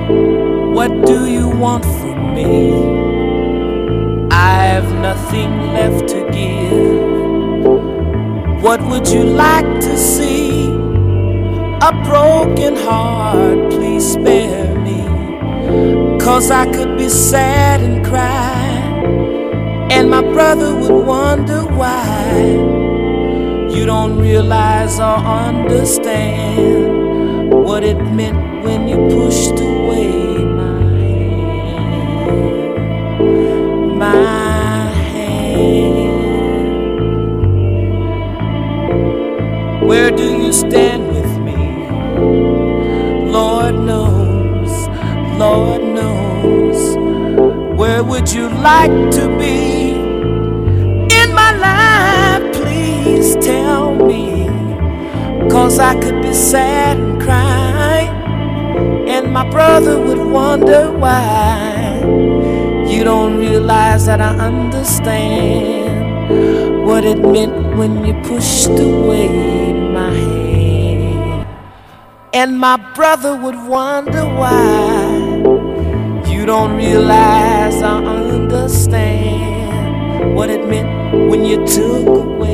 What do you want from me? I've nothing left to give. What would you like to see? A broken heart, please spare me. 'Cause I could be sad and cry, and my brother would wonder why. You don't realize or understand what it meant when you pushed away my hand. My hand. Where do you stand with me? Lord knows, Lord knows. Where would you like to be in my life? Please tell me. 'Cause I could be sad and cry, and my brother would wonder why. You don't realize that I understand what it meant when you pushed away my hand. And my brother would wonder why. You don't realize I understand what it meant when you took away